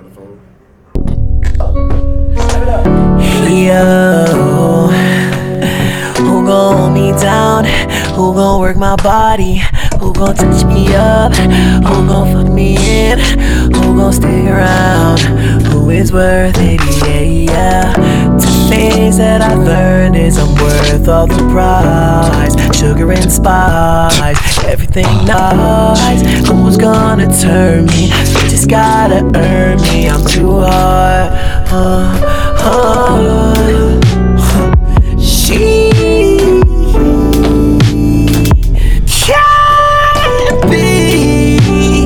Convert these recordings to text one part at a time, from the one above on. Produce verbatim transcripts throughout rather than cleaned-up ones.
the phone. Yo, who gon' hold me down? Who gon' work my body? Who gon' touch me up? Who gon' fuck me in? Who gon' stick around? Who is worth it? Yeah, yeah. Two things that I've learned is I'm worth all the price. Sugar and spice, everything nice. Who's gonna turn me? You just gotta earn me. I'm too hard. Uh, uh, she can't be,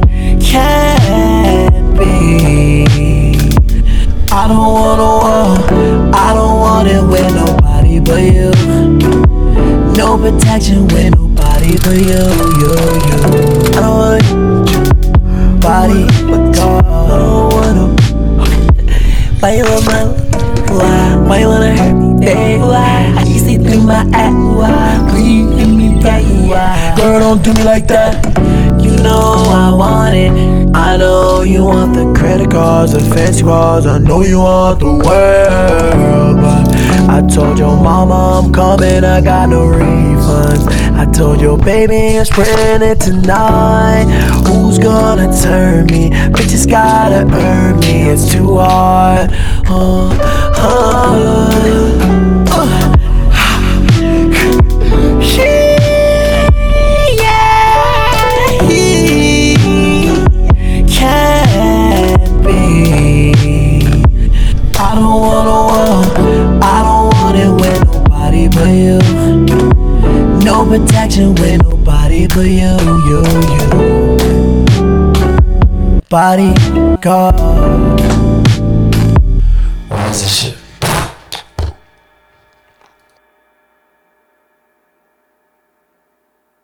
can't be. I don't wanna walk, I don't want it with nobody but you. No protection with nobody but you, you, you. I don't want body but God. I don't wanna. Why you want my why? Why you wanna hurt me, babe? Why? I can see through my act. Why? Please give me back. Why? Girl, don't do me like that. You know I want it. I know you want the credit cards, the fancy cars. I know you want the world, but I told your mama I'm coming. I got no refunds. I told your baby I'm spreading it tonight. Who's gonna turn me? Bitches gotta earn me. It's too hard. Uh, uh, uh. He, yeah, he can't be. I don't wanna walk, I don't want it with nobody but you. No protection with nobody but you, you, you. Bodyguard. Why is this shit